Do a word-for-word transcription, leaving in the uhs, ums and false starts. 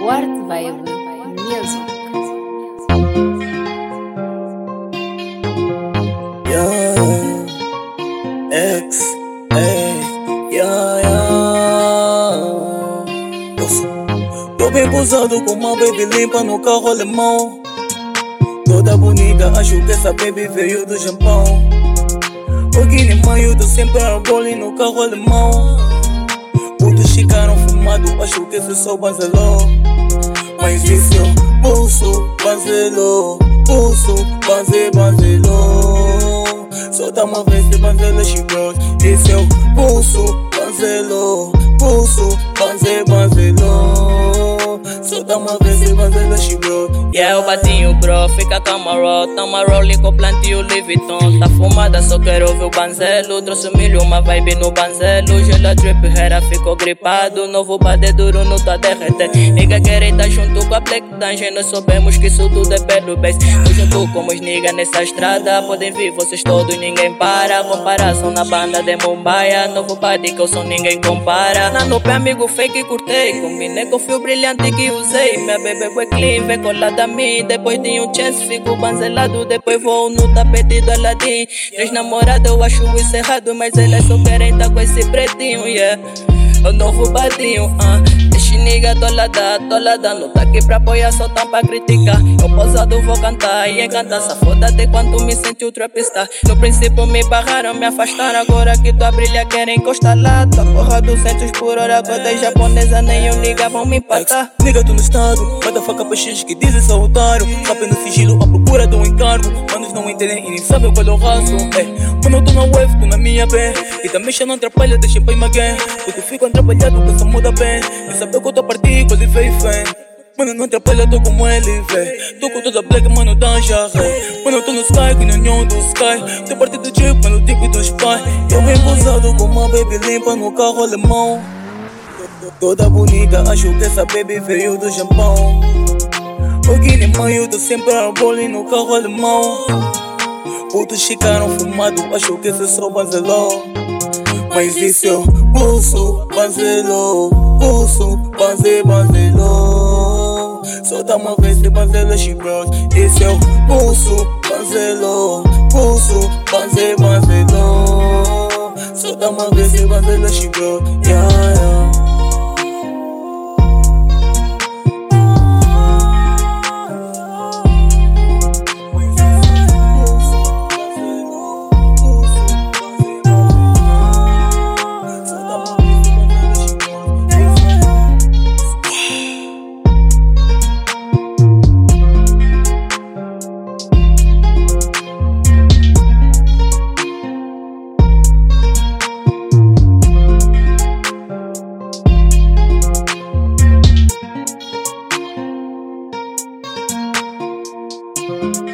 World Vibe Music. Yeah, X, hey, yeah, yeah. Tô bem posado com uma baby limpa no carro alemão. Toda bonita, acho que essa baby veio do Japão. O Guiné maio, tô sempre a rolling no carro alemão. Muitos ficaram fumados, acho que esse só banzelou. Mas isso é pulso, banzelou. Pulso, banze, banzelou. Só dá uma vez de banzela, she brought. Esse é o pulso, banzelou. Pulso, banze, banzelou. Só dá uma vez de banzela, she brought. Yeah, eu bati o bro, fica camarão. Tamo rolling com plantio Louis Vuitton. Tá fumada, só quero ouvir o banzelo. Trouxe milho, uma vibe no banzelo. Gela drip, era ficou gripado. Novo bade duro, não tá derreter. Nigga querem tá junto com a Black Dungeon. Nós sabemos que isso tudo é pelo base. Tô junto com os niggas nessa estrada. Podem vir vocês todos, ninguém para. Comparação na banda de Mumbai. Novo bade que eu sou, ninguém compara. Na no pé amigo fake curtei. Combinei com fio brilhante que usei. Minha bebê foi clean, vem colada a mim. Depois de um chance, fico banzelado. Depois vou no tapete do Aladdin. Três namoradas, eu acho isso errado. Mas elas só querem tá com esse pretinho, yeah. O novo badinho, ah. Deixa nigga tolada, tolada. Não tá aqui pra apoiar, só tá pra criticar. Eu posado vou cantar e encantar. Safoda até quando me sente o trapista. No princípio me barraram, me afastaram. Agora que tu a brilha, querem encostar lá. Tua porra duzentos por hora, coisa japonesa. Nem eu nigga vão me empatar. Nigga, tô no estado, manda faca pra X que dizem só otário. Rap no sigilo, à procura de um encargo. Manos não entendem e nem sabem qual é o raço. É, quando eu tô na wave, tô na minha pé. E também já não atrapalha, deixa pra again. Porque eu fico atrapalhado com essa muda bem. E sabe que eu tô partido, ele veio fé. Mano, não atrapalha, tô como ele vê. Tô com toda black, mano, dá jarré. Mano, eu tô no sky, que nem nenhum do sky. Tô partido do jeep, mano, tipo dos pais. Eu bem posado com uma baby limpa no carro alemão. Toda bonita, acho que essa baby veio do Japão. O Guiné maio, tô sempre a rolling no carro alemão. Muitos ficaram fumados, acho que esse só banzelou. Mas isso é o pulso, banzelou. Pulso, banze, banzelou. Só dá uma vez de banzela, she brought. Esse é o pulso, banzelou. Pulso, banze, banzelou. Só dá uma vez de banzela, she brought. Yeah, yeah. Thank you.